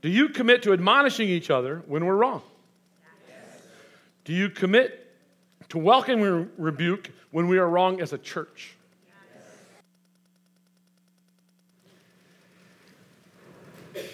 Do you commit to admonishing each other when we're wrong? Yes. Do you commit to welcoming rebuke when we are wrong as a church? Yes.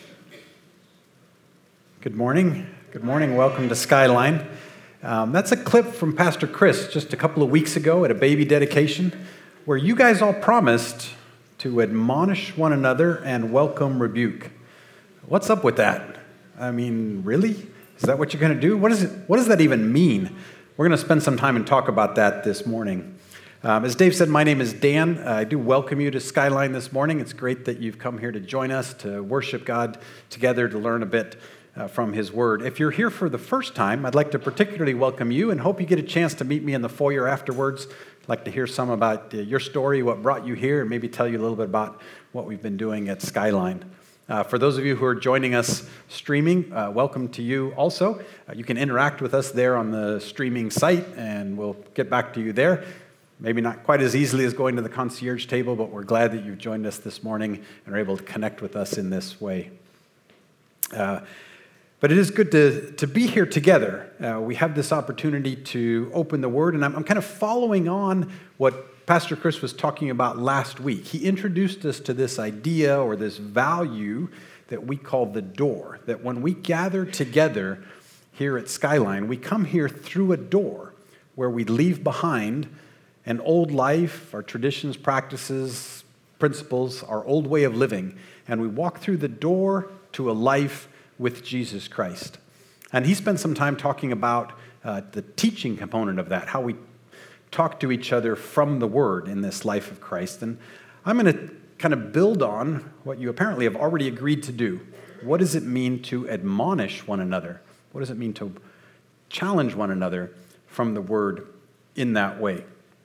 Good morning. Good morning. Welcome to Skyline. That's a clip from Pastor Chris just a couple of weeks ago at a baby dedication where you guys all promised to admonish one another and welcome rebuke. What's up with that? I mean, really? Is that what you're going to do? What does that even mean? We're going to spend some time and talk about that this morning. As Dave said, my name is Dan. I do welcome you to Skyline this morning. It's great that you've come here to join us, to worship God together, to learn a bit from His Word. If you're here for the first time, I'd like to particularly welcome you and hope you get a chance to meet me in the foyer afterwards. I'd like to hear some about your story, what brought you here, and maybe tell you a little bit about what we've been doing at Skyline. For those of you who are joining us streaming, welcome to you also. You can interact with us there on the streaming site, and we'll get back to you there. Maybe not quite as easily as going to the concierge table, but we're glad that you've joined us this morning and are able to connect with us in this way. But it is good to be here together. We have this opportunity to open the Word, and I'm kind of following on what Pastor Chris was talking about last week. He introduced us to this idea or this value that we call the door, that when we gather together here at Skyline, we come here through a door where we leave behind an old life, our traditions, practices, principles, our old way of living, and we walk through the door to a life with Jesus Christ. And he spent some time talking about the teaching component of that, how we talk to each other from the Word in this life of Christ. And I'm going to kind of build on what you apparently have already agreed to do. What does it mean to admonish one another? What does it mean to challenge one another from the Word in that way?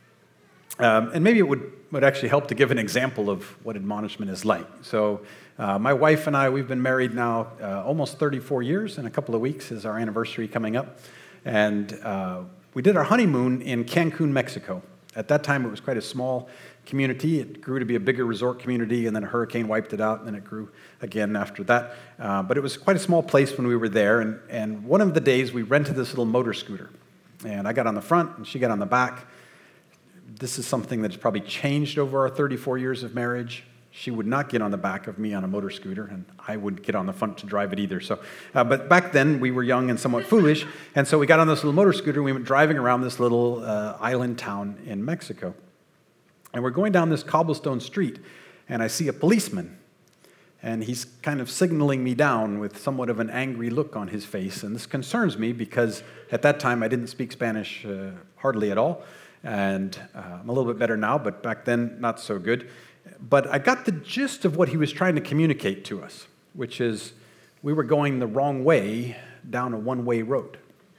And maybe it would actually help to give an example of what admonishment is like. So my wife and I, we've been married now almost 34 years. In a couple of weeks is our anniversary coming up. And we did our honeymoon in Cancun, Mexico. At that time, it was quite a small community. It grew to be a bigger resort community, and then a hurricane wiped it out, and then it grew again after that. But it was quite a small place when we were there. And one of the days, we rented this little motor scooter. And I got on the front, and she got on the back. This is something that's probably changed over our 34 years of marriage. She would not get on the back of me on a motor scooter, and I wouldn't get on the front to drive it either. So, but back then, we were young and somewhat foolish, and so we got on this little motor scooter, and we went driving around this little island town in Mexico. And we're going down this cobblestone street, and I see a policeman, and he's kind of signaling me down with somewhat of an angry look on his face. And this concerns me because at that time, I didn't speak Spanish hardly at all. And I'm a little bit better now, but back then, not so good. But I got the gist of what he was trying to communicate to us, which is we were going the wrong way down a one-way road.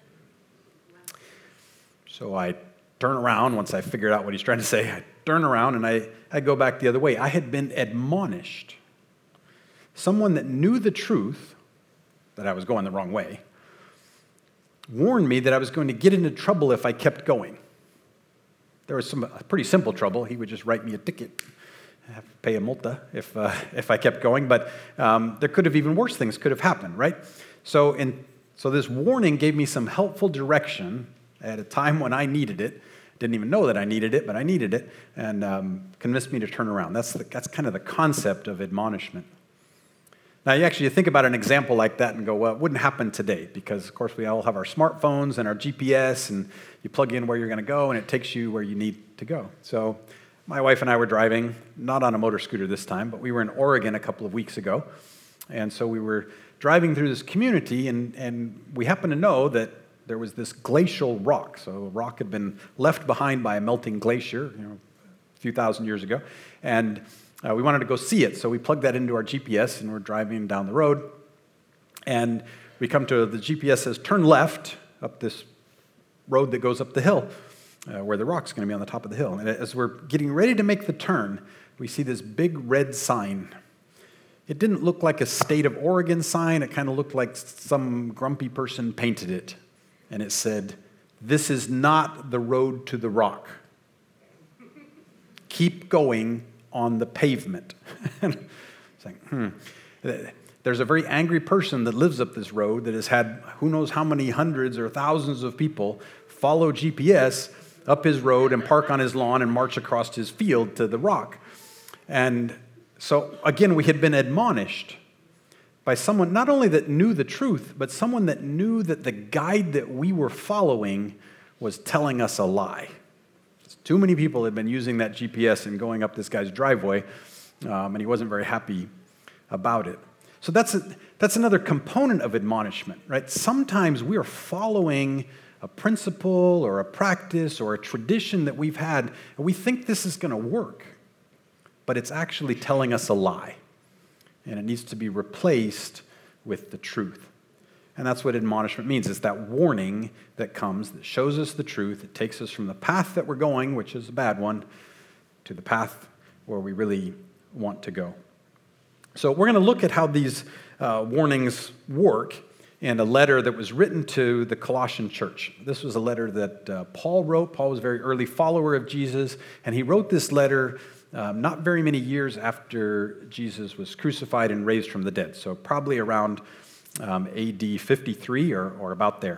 So I turn around once I figured out what he's trying to say. I turn around and I go back the other way. I had been admonished. Someone that knew the truth, that I was going the wrong way, warned me that I was going to get into trouble if I kept going. There was some pretty simple trouble. He would just write me a ticket. I have to pay a multa if I kept going. But there could have even worse things could have happened, right? So this warning gave me some helpful direction at a time when I needed it. Didn't even know that I needed it, but I needed it, and convinced me to turn around. That's kind of the concept of admonishment. Now, you think about an example like that and go, well, it wouldn't happen today because, of course, we all have our smartphones and our GPS, and you plug in where you're going to go, and it takes you where you need to go. So my wife and I were driving, not on a motor scooter this time, but we were in Oregon a couple of weeks ago, and so we were driving through this community, and we happened to know that there was this glacial rock. So a rock had been left behind by a melting glacier, a few thousand years ago, and we wanted to go see it, so we plugged that into our GPS, and we're driving down the road, and we come to, the GPS says, turn left up this road that goes up the hill, where the rock's going to be on the top of the hill. And as we're getting ready to make the turn, we see this big red sign. It didn't look like a state of Oregon sign. It kind of looked like some grumpy person painted it. And it said, "This is not the road to the rock. Keep going on the pavement." It's like, there's a very angry person that lives up this road that has had who knows how many hundreds or thousands of people follow GPS up his road and park on his lawn and march across his field to the rock. And so, again, we had been admonished by someone not only that knew the truth, but someone that knew that the guide that we were following was telling us a lie. Too many people had been using that GPS and going up this guy's driveway, and he wasn't very happy about it. So that's another component of admonishment, right? Sometimes we are following a principle or a practice or a tradition that we've had, and we think this is going to work, but it's actually telling us a lie. And it needs to be replaced with the truth. And that's what admonishment means. It's that warning that comes, that shows us the truth. It takes us from the path that we're going, which is a bad one, to the path where we really want to go. So we're going to look at how these warnings work in a letter that was written to the Colossian church. This was a letter that Paul wrote. Paul was a very early follower of Jesus, and he wrote this letter not very many years after Jesus was crucified and raised from the dead, so probably around AD 53 or about there.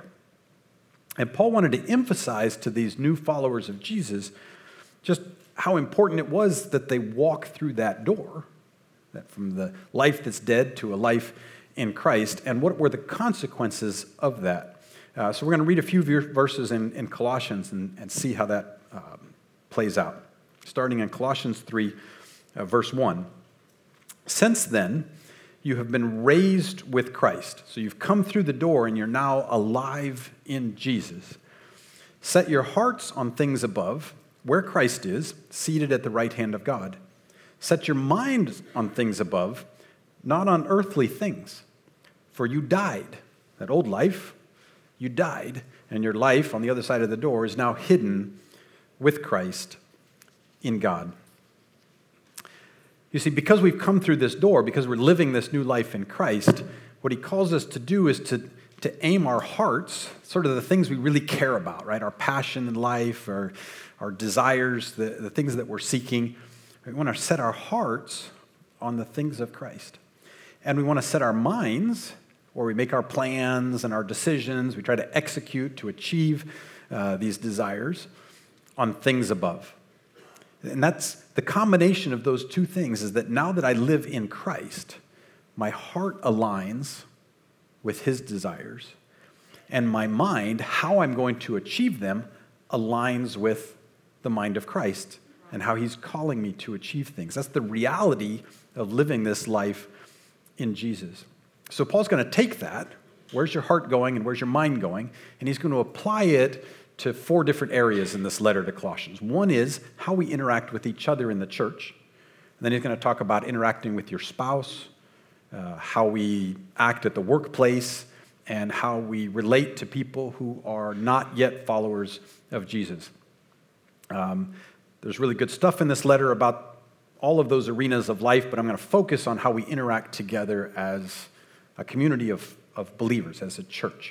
And Paul wanted to emphasize to these new followers of Jesus just how important it was that they walk through that door, that from the life that's dead to a life in Christ, and what were the consequences of that. So we're going to read a few verses in Colossians and see how that plays out. Starting in Colossians 3, verse 1. Since then, you have been raised with Christ. So you've come through the door and you're now alive in Jesus. Set your hearts on things above, where Christ is, seated at the right hand of God. Set your mind on things above, not on earthly things. For you died, that old life, you died, and your life on the other side of the door is now hidden with Christ in God. You see, because we've come through this door, because we're living this new life in Christ, what he calls us to do is to aim our hearts, sort of the things we really care about, right? Our passion in life, our desires, the things that we're seeking. We want to set our hearts on the things of Christ. And we want to set our minds, where we make our plans and our decisions, we try to execute to achieve these desires, on things above. And that's the combination of those two things, is that now that I live in Christ, my heart aligns with his desires, and my mind, how I'm going to achieve them, aligns with the mind of Christ and how he's calling me to achieve things. That's the reality of living this life in Jesus. So Paul's going to take that, where's your heart going and where's your mind going, and he's going to apply it to 4 different areas in this letter to Colossians. One is how we interact with each other in the church. And then he's going to talk about interacting with your spouse, how we act at the workplace, and how we relate to people who are not yet followers of Jesus. There's really good stuff in this letter about all of those arenas of life, but I'm going to focus on how we interact together as a community of believers, as a church.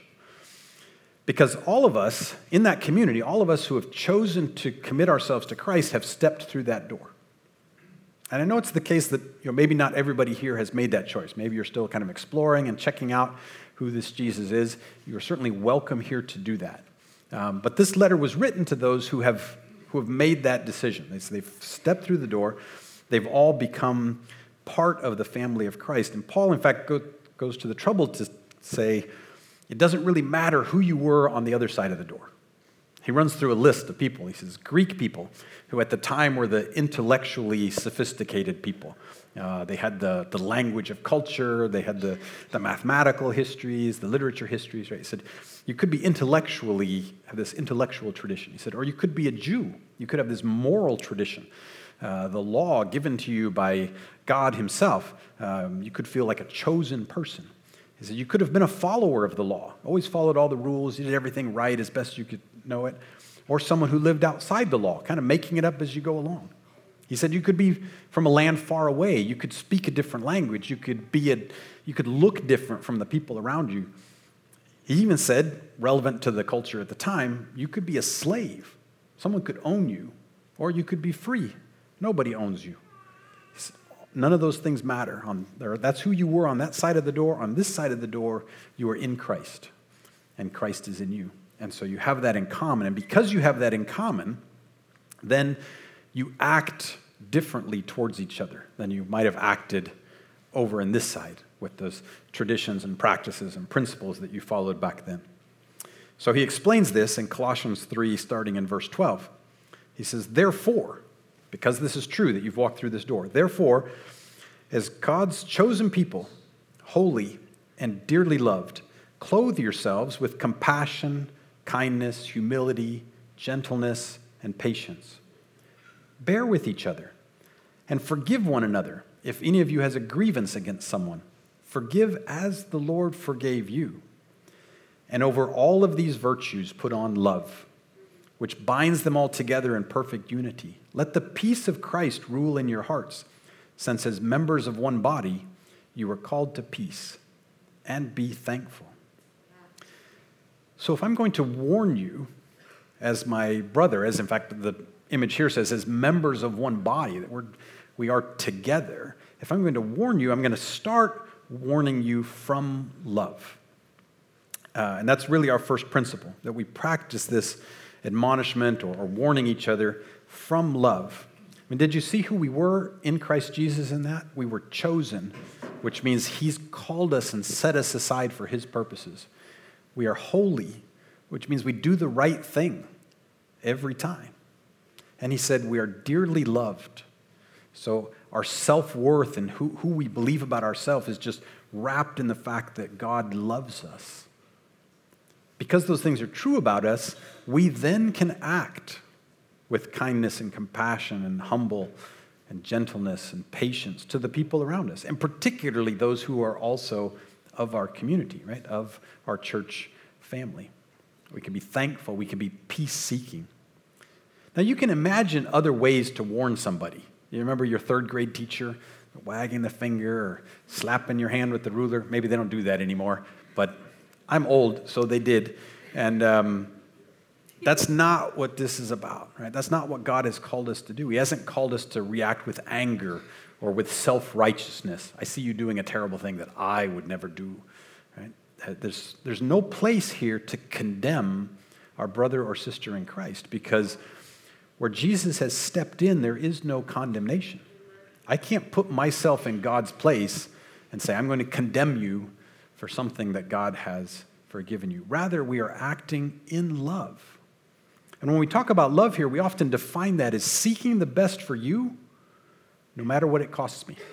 Because all of us in that community, all of us who have chosen to commit ourselves to Christ have stepped through that door. And I know it's the case that maybe not everybody here has made that choice. Maybe you're still kind of exploring and checking out who this Jesus is. You're certainly welcome here to do that. But this letter was written to those who have made that decision. They've stepped through the door. They've all become part of the family of Christ. And Paul, in fact, goes to the trouble to say, it doesn't really matter who you were on the other side of the door. He runs through a list of people. He says Greek people, who at the time were the intellectually sophisticated people. They had the language of culture. They had the mathematical histories, the literature histories. Right? He said you could be have this intellectual tradition. He said, or you could be a Jew. You could have this moral tradition, the law given to you by God himself. You could feel like a chosen person. He said you could have been a follower of the law, always followed all the rules, you did everything right as best you could know it, or someone who lived outside the law, kind of making it up as you go along. He said you could be from a land far away, you could speak a different language, you could look different from the people around you. He even said, relevant to the culture at the time, you could be a slave. Someone could own you, or you could be free. Nobody owns you. none of those things matter. That's who you were on that side of the door. On this side of the door, you are in Christ, and Christ is in you. And so you have that in common. And because you have that in common, then you act differently towards each other than you might have acted over in this side with those traditions and practices and principles that you followed back then. So he explains this in Colossians 3, starting in verse 12. He says, therefore, because this is true that you've walked through this door, therefore, as God's chosen people, holy and dearly loved, clothe yourselves with compassion, kindness, humility, gentleness, and patience. Bear with each other and forgive one another if any of you has a grievance against someone. Forgive as the Lord forgave you. And over all of these virtues put on love, which binds them all together in perfect unity. Let the peace of Christ rule in your hearts, since as members of one body, you are called to peace, and be thankful. So if I'm going to warn you as my brother, as in fact the image here says, as members of one body, that we are together, if I'm going to warn you, I'm going to start warning you from love. And that's really our first principle, that we practice this admonishment or warning each other from love. I mean, did you see who we were in Christ Jesus in that? We were chosen, which means he's called us and set us aside for his purposes. We are holy, which means we do the right thing every time. And he said we are dearly loved. So our self-worth and who we believe about ourselves is just wrapped in the fact that God loves us. Because those things are true about us, we then can act with kindness and compassion and humble and gentleness and patience to the people around us, and particularly those who are also of our community, right, of our church family. We can be thankful. We can be peace-seeking. Now, you can imagine other ways to warn somebody. You remember your third grade teacher wagging the finger or slapping your hand with the ruler? Maybe they don't do that anymore, but I'm old, so they did. And that's not what this is about, right? That's not what God has called us to do. He hasn't called us to react with anger or with self-righteousness. I see you doing a terrible thing that I would never do, right? There's no place here to condemn our brother or sister in Christ, because where Jesus has stepped in, there is no condemnation. I can't put myself in God's place and say, I'm going to condemn you for something that God has forgiven you. Rather, we are acting in love. And when we talk about love here, we often define that as seeking the best for you, no matter what it costs me.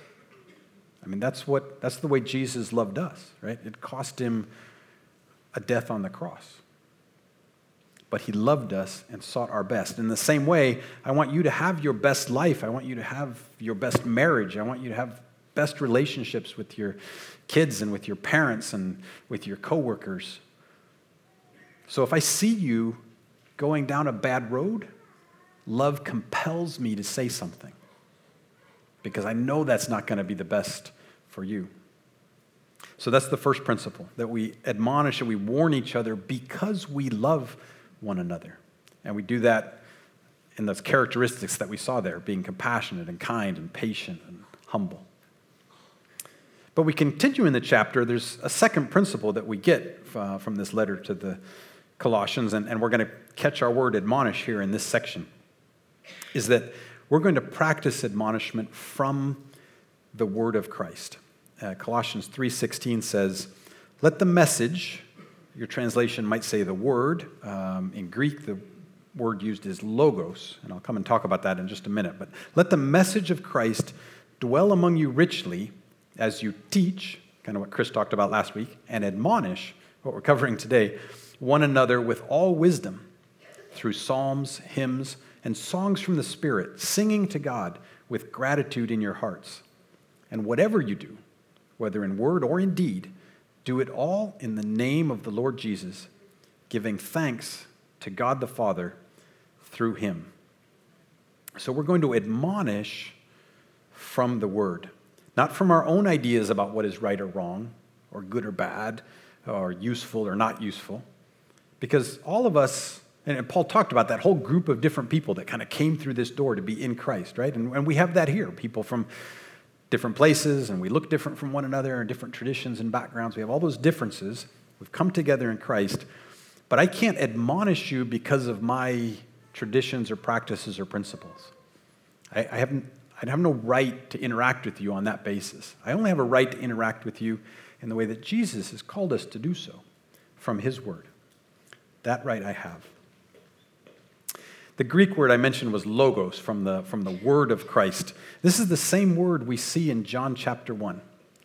I mean, that's the way Jesus loved us, right? It cost him a death on the cross. But he loved us and sought our best. In the same way, I want you to have your best life. I want you to have your best marriage. I want you to have best relationships with your kids and with your parents and with your coworkers. So if I see you going down a bad road, love compels me to say something, because I know that's not going to be the best for you. So that's the first principle, that we admonish and we warn each other because we love one another. And we do that in those characteristics that we saw there, being compassionate and kind and patient and humble. But we continue in the chapter. There's a second principle that we get from this letter to the Colossians, and we're going to catch our word admonish here in this section, is that we're going to practice admonishment from the word of Christ. Colossians 3:16 says, let the message, your translation might say the word, in Greek the word used is logos, and I'll come and talk about that in just a minute, but let the message of Christ dwell among you richly as you teach, kind of what Chris talked about last week, and admonish, what we're covering today, one another with all wisdom through psalms, hymns, and songs from the Spirit, singing to God with gratitude in your hearts. And whatever you do, whether in word or in deed, do it all in the name of the Lord Jesus, giving thanks to God the Father through him. So we're going to admonish from the word, not from our own ideas about what is right or wrong, or good or bad, or useful or not useful. Because all of us, and Paul talked about that whole group of different people that kind of came through this door to be in Christ, right? And we have that here, people from different places and we look different from one another and different traditions and backgrounds. We have all those differences. We've come together in Christ, but I can't admonish you because of my traditions or practices or principles. I have no right to interact with you on that basis. I only have a right to interact with you in the way that Jesus has called us to do so from his word. That right I have. The Greek word I mentioned was logos, from the word of Christ. This is the same word we see in John chapter 1,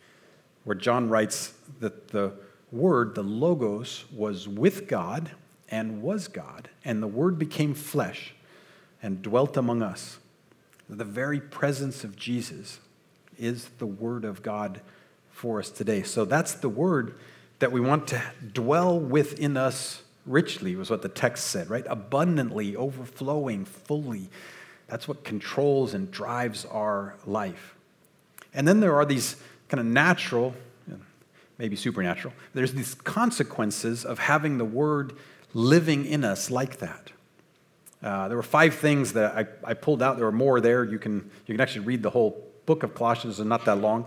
where John writes that the word, the logos, was with God and was God, and the word became flesh and dwelt among us. The very presence of Jesus is the word of God for us today. So that's the word that we want to dwell within us richly, was what the text said, right? Abundantly, overflowing, fully. That's what controls and drives our life. And then there are these kind of natural, maybe supernatural, there's these consequences of having the word living in us like that. There were 5 things that I pulled out. There were more there. You can actually read the whole book of Colossians. It's not that long,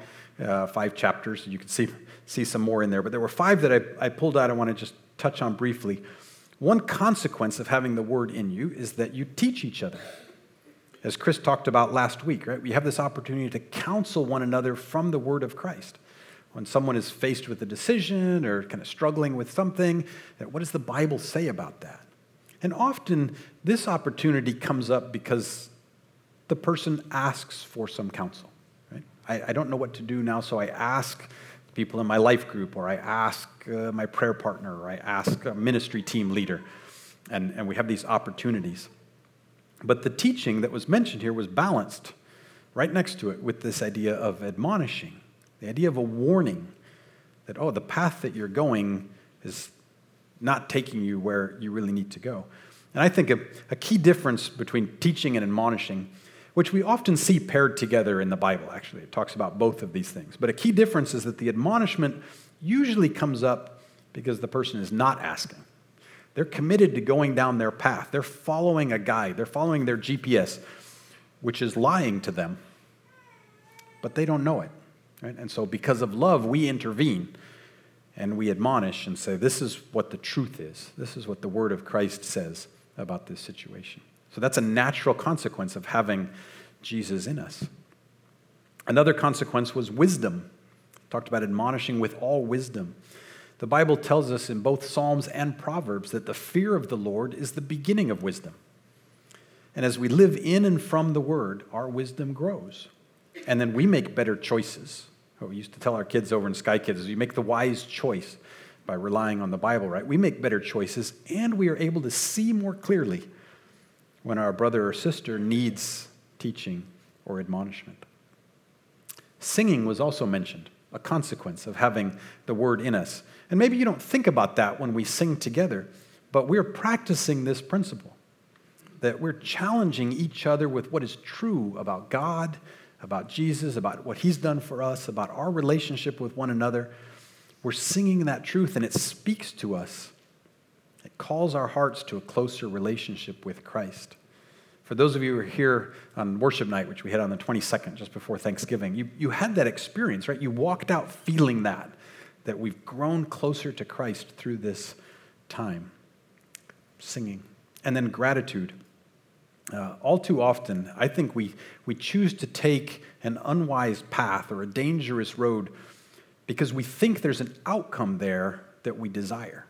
5 chapters. You can see some more in there. But there were 5 that I pulled out I want to just touch on briefly. One consequence of having the word in you is that you teach each other. As Chris talked about last week, right? We have this opportunity to counsel one another from the word of Christ. When someone is faced with a decision or kind of struggling with something, what does the Bible say about that? And often this opportunity comes up because the person asks for some counsel. Right? I don't know what to do now, so I ask people in my life group, or I ask my prayer partner, or I ask a ministry team leader, and we have these opportunities. But the teaching that was mentioned here was balanced right next to it with this idea of admonishing, the idea of a warning that, the path that you're going is not taking you where you really need to go. And I think a key difference between teaching and admonishing, which we often see paired together in the Bible, actually. It talks about both of these things. But a key difference is that the admonishment usually comes up because the person is not asking. They're committed to going down their path. They're following a guide. They're following their GPS, which is lying to them, but they don't know it. Right? And so because of love, we intervene and we admonish and say, this is what the truth is. This is what the word of Christ says about this situation. So that's a natural consequence of having Jesus in us. Another consequence was wisdom. Talked about admonishing with all wisdom. The Bible tells us in both Psalms and Proverbs that the fear of the Lord is the beginning of wisdom. And as we live in and from the word, our wisdom grows. And then we make better choices. What we used to tell our kids over in Sky Kids is you make the wise choice by relying on the Bible, right? We make better choices, and we are able to see more clearly when our brother or sister needs teaching or admonishment. Singing was also mentioned, a consequence of having the word in us. And maybe you don't think about that when we sing together, but we're practicing this principle, that we're challenging each other with what is true about God, about Jesus, about what he's done for us, about our relationship with one another. We're singing that truth, and it speaks to us. It calls our hearts to a closer relationship with Christ. For those of you who are here on worship night, which we had on the 22nd, just before Thanksgiving, you had that experience, right? You walked out feeling that we've grown closer to Christ through this time. Singing. And then gratitude. All too often, I think we choose to take an unwise path or a dangerous road because we think there's an outcome there that we desire.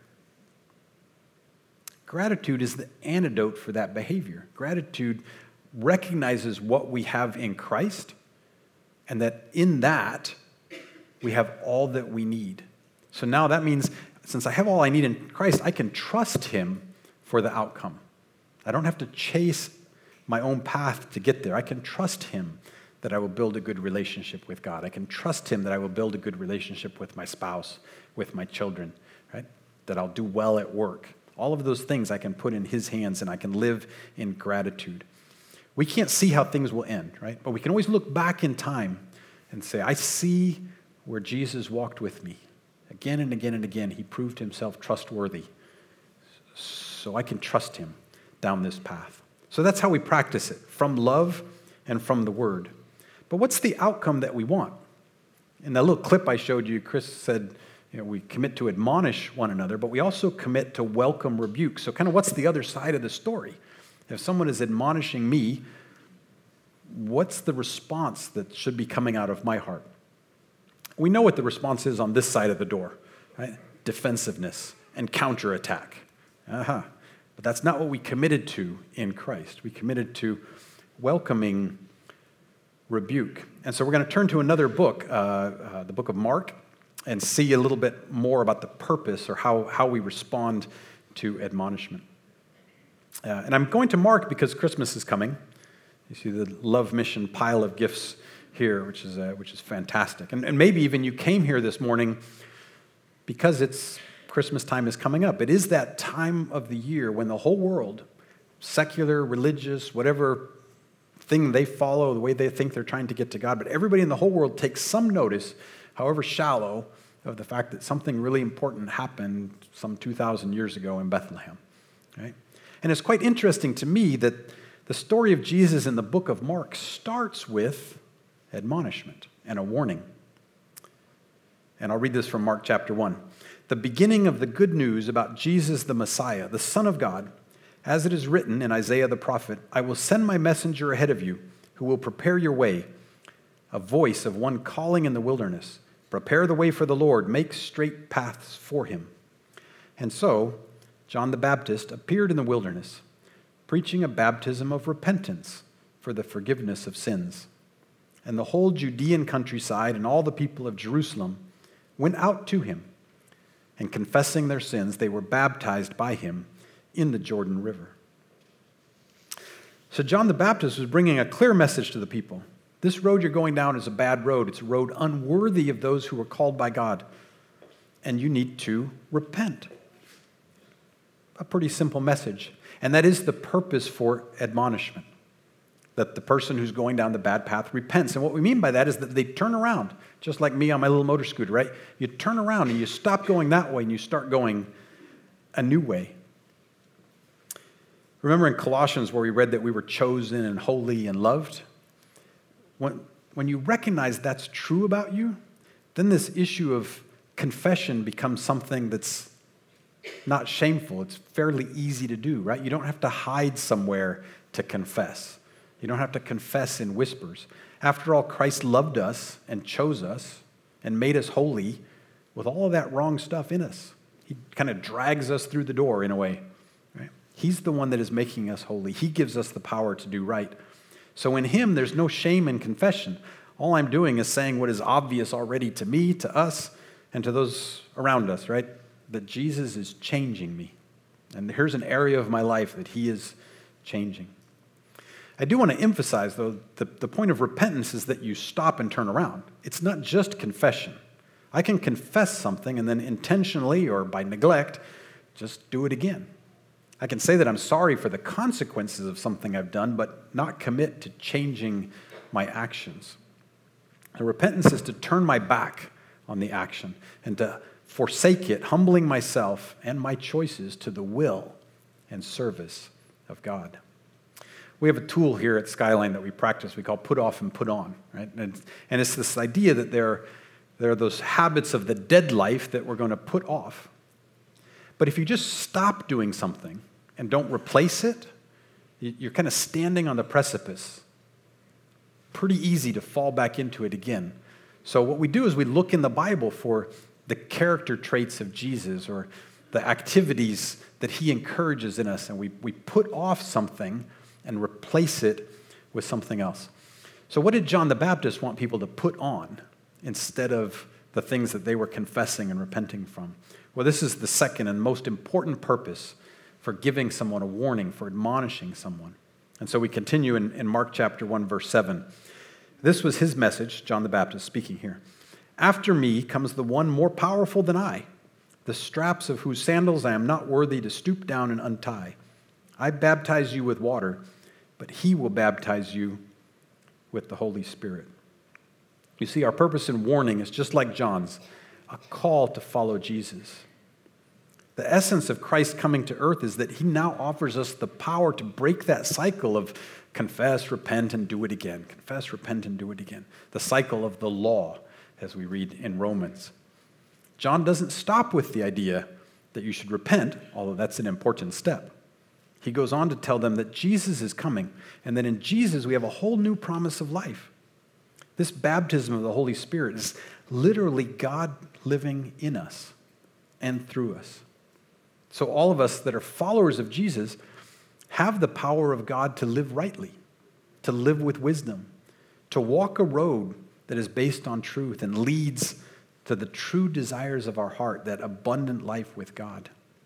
Gratitude is the antidote for that behavior. Gratitude recognizes what we have in Christ, and that in that, we have all that we need. So now that means, since I have all I need in Christ, I can trust him for the outcome. I don't have to chase my own path to get there. I can trust him that I will build a good relationship with God. I can trust him that I will build a good relationship with my spouse, with my children, right? That I'll do well at work. All of those things I can put in his hands, and I can live in gratitude. We can't see how things will end, right? But we can always look back in time and say, I see where Jesus walked with me. Again and again and again, he proved himself trustworthy. So I can trust him down this path. So that's how we practice it, from love and from the word. But what's the outcome that we want? In that little clip I showed you, Chris said, we commit to admonish one another, but we also commit to welcome rebuke. So kind of what's the other side of the story? If someone is admonishing me, what's the response that should be coming out of my heart? We know what the response is on this side of the door, right? Defensiveness and counterattack. But that's not what we committed to in Christ. We committed to welcoming rebuke. And so we're going to turn to another book, the book of Mark, and see a little bit more about the purpose or how we respond to admonishment. And I'm going to Mark because Christmas is coming. You see the Love Mission pile of gifts here, which is fantastic. And maybe even you came here this morning because it's Christmas time is coming up. It is that time of the year when the whole world, secular, religious, whatever thing they follow, the way they think they're trying to get to God, but everybody in the whole world takes some notice, however shallow, of the fact that something really important happened some 2,000 years ago in Bethlehem. Right? And it's quite interesting to me that the story of Jesus in the book of Mark starts with admonishment and a warning. And I'll read this from Mark chapter 1. The beginning of the good news about Jesus the Messiah, the Son of God, as it is written in Isaiah the prophet, I will send my messenger ahead of you who will prepare your way, a voice of one calling in the wilderness. Prepare the way for the Lord, make straight paths for him. And so, John the Baptist appeared in the wilderness, preaching a baptism of repentance for the forgiveness of sins. And the whole Judean countryside and all the people of Jerusalem went out to him, and confessing their sins, they were baptized by him in the Jordan River. So John the Baptist was bringing a clear message to the people. This road you're going down is a bad road. It's a road unworthy of those who are called by God. And you need to repent. A pretty simple message. And that is the purpose for admonishment. That the person who's going down the bad path repents. And what we mean by that is that they turn around, just like me on my little motor scooter, right? You turn around and you stop going that way and you start going a new way. Remember in Colossians where we read that we were chosen and holy and loved? When you recognize that's true about you, then this issue of confession becomes something that's not shameful. It's fairly easy to do, right? You don't have to hide somewhere to confess. You don't have to confess in whispers. After all, Christ loved us and chose us and made us holy with all of that wrong stuff in us. He kind of drags us through the door in a way. Right? He's the one that is making us holy. He gives us the power to do right. So in him, there's no shame in confession. All I'm doing is saying what is obvious already to me, to us, and to those around us, right? That Jesus is changing me. And here's an area of my life that he is changing. I do want to emphasize, though, the point of repentance is that you stop and turn around. It's not just confession. I can confess something and then intentionally or by neglect, just do it again. I can say that I'm sorry for the consequences of something I've done, but not commit to changing my actions. And repentance is to turn my back on the action and to forsake it, humbling myself and my choices to the will and service of God. We have a tool here at Skyline that we practice. We call put off and put on, right? And it's this idea that there are those habits of the dead life that we're going to put off. But if you just stop doing something and don't replace it, you're kind of standing on the precipice. Pretty easy to fall back into it again. So what we do is we look in the Bible for the character traits of Jesus or the activities that he encourages in us, and we put off something and replace it with something else. So what did John the Baptist want people to put on instead of the things that they were confessing and repenting from? Well, this is the second and most important purpose for giving someone a warning, for admonishing someone. And so we continue in Mark chapter 1, verse 7. This was his message, John the Baptist speaking here. After me comes the one more powerful than I, the straps of whose sandals I am not worthy to stoop down and untie. I baptize you with water, but he will baptize you with the Holy Spirit. You see, our purpose in warning is just like John's, a call to follow Jesus. The essence of Christ coming to earth is that he now offers us the power to break that cycle of confess, repent, and do it again. Confess, repent, and do it again. The cycle of the law, as we read in Romans. John doesn't stop with the idea that you should repent, although that's an important step. He goes on to tell them that Jesus is coming, and that in Jesus we have a whole new promise of life. This baptism of the Holy Spirit is literally God living in us and through us. So all of us that are followers of Jesus have the power of God to live rightly, to live with wisdom, to walk a road that is based on truth and leads to the true desires of our heart, that abundant life with God.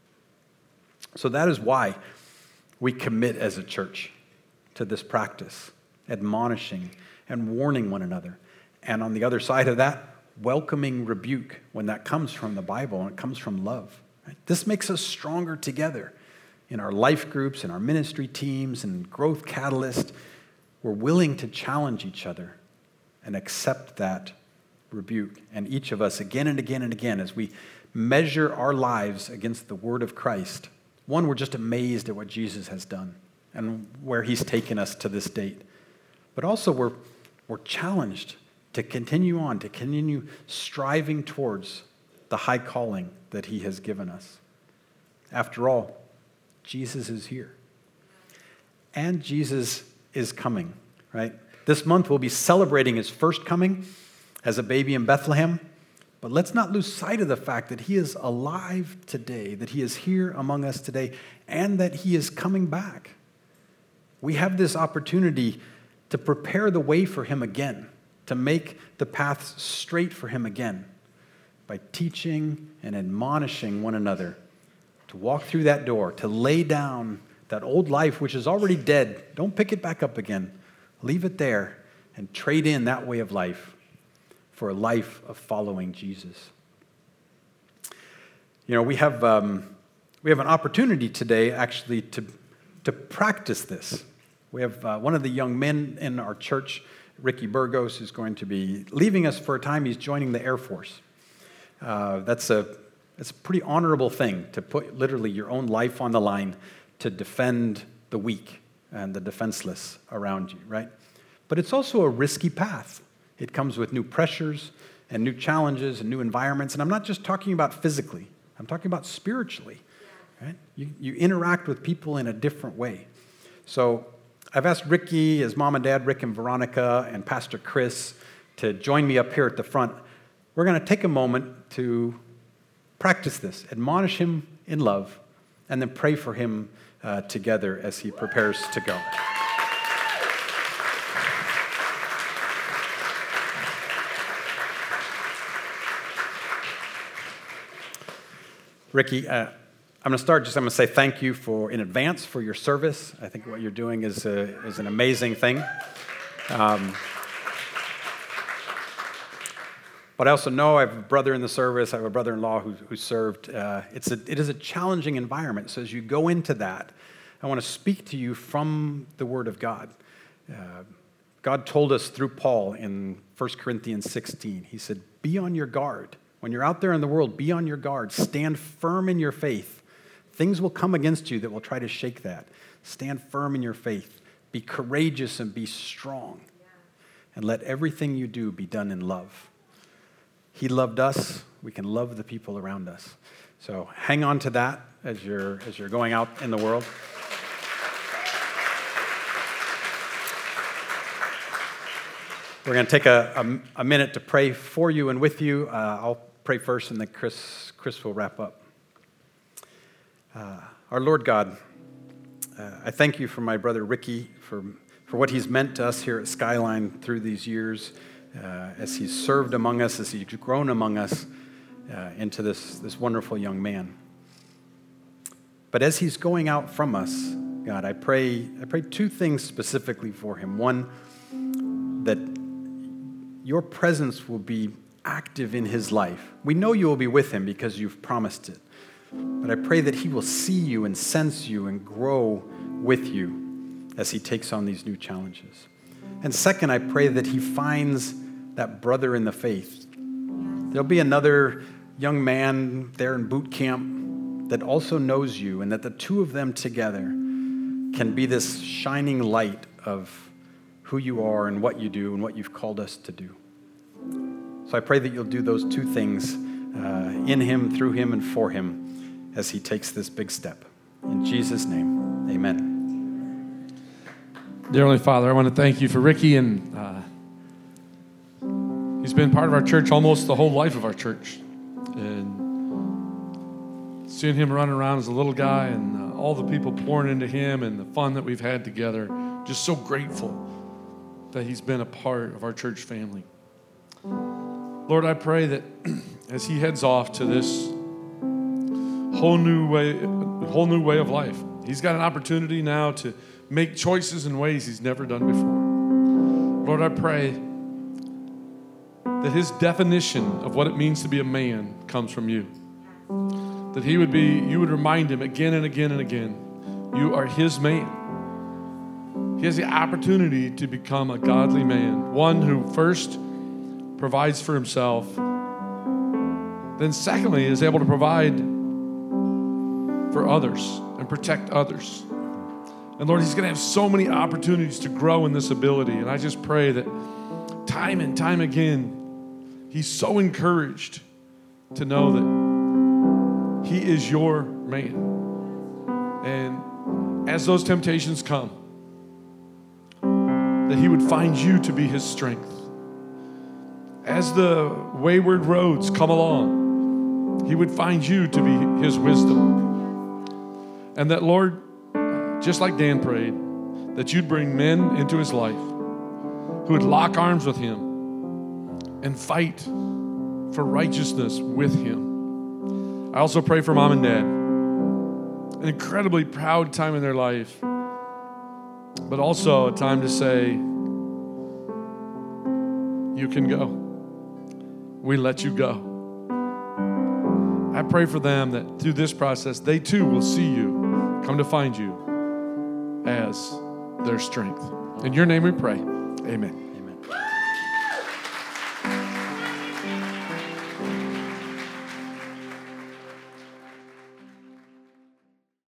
So that is why we commit as a church to this practice, admonishing and warning one another. And on the other side of that, welcoming rebuke when that comes from the Bible and it comes from love. Right? This makes us stronger together in our life groups, in our ministry teams, and Growth Catalyst. We're willing to challenge each other and accept that rebuke. And each of us, again and again and again, as we measure our lives against the word of Christ, one, we're just amazed at what Jesus has done and where he's taken us to this date. But also we're challenged to continue on, to continue striving towards the high calling that he has given us. After all, Jesus is here. And Jesus is coming, right? This month we'll be celebrating his first coming as a baby in Bethlehem. But let's not lose sight of the fact that he is alive today, that he is here among us today, and that he is coming back. We have this opportunity to prepare the way for him again, to make the paths straight for him again, by teaching and admonishing one another to walk through that door, to lay down that old life which is already dead. Don't pick it back up again. Leave it there and trade in that way of life for a life of following Jesus. You know, we have an opportunity today actually to practice this. We have one of the young men in our church, Ricky Burgos, who's going to be leaving us for a time. He's joining the Air Force. That's a pretty honorable thing, to put literally your own life on the line to defend the weak and the defenseless around you, right? But it's also a risky path. It comes with new pressures and new challenges and new environments. And I'm not just talking about physically. I'm talking about spiritually, right? You interact with people in a different way. So I've asked Ricky, his mom and dad, Rick and Veronica, and Pastor Chris to join me up here at the front. We're going to take a moment to practice this, admonish him in love, and then pray for him together as he prepares to go. Ricky, I'm going to start. I'm going to say thank you in advance for your service. I think what you're doing is an amazing thing. But I also know I have a brother in the service. I have a brother-in-law who served. It is a challenging environment. So as you go into that, I want to speak to you from the Word of God. God told us through Paul in 1 Corinthians 16. He said, be on your guard. When you're out there in the world, be on your guard. Stand firm in your faith. Things will come against you that will try to shake that. Stand firm in your faith. Be courageous and be strong. And let everything you do be done in love. He loved us. We can love the people around us. So hang on to that as you're going out in the world. We're going to take a minute to pray for you and with you. I'll pray first, and then Chris will wrap up. Our Lord God, I thank you for my brother Ricky, for what he's meant to us here at Skyline through these years, as he's served among us, as he's grown among us into this wonderful young man. But as he's going out from us, God, I pray two things specifically for him. One, that your presence will be active in his life. We know you will be with him because you've promised it. But I pray that he will see you and sense you and grow with you as he takes on these new challenges. And second, I pray that he finds that brother in the faith. There'll be another young man there in boot camp that also knows you, and that the two of them together can be this shining light of who you are and what you do and what you've called us to do. So I pray that you'll do those two things in him, through him, and for him as he takes this big step. In Jesus' name, amen. Dear Heavenly Father, I want to thank you for Ricky, and he's been part of our church almost the whole life of our church. And seeing him running around as a little guy and all the people pouring into him and the fun that we've had together, just so grateful that he's been a part of our church family. Lord, I pray that as he heads off to this whole new way of life, he's got an opportunity now to make choices in ways he's never done before. Lord, I pray that his definition of what it means to be a man comes from you. That you would remind him again and again and again, you are his man. He has the opportunity to become a godly man, one who first provides for himself, then secondly is able to provide for others and protect others. And Lord, he's going to have so many opportunities to grow in this ability. And I just pray that time and time again, he's so encouraged to know that he is your man. And as those temptations come, that he would find you to be his strength. As the wayward roads come along, he would find you to be his wisdom. And that, Lord, just like Dan prayed, that you'd bring men into his life who would lock arms with him and fight for righteousness with him. I also pray for mom and dad. An incredibly proud time in their life, but also a time to say, you can go. We let you go. I pray for them that through this process, they too will see you, come to find you as their strength. In your name we pray. Amen.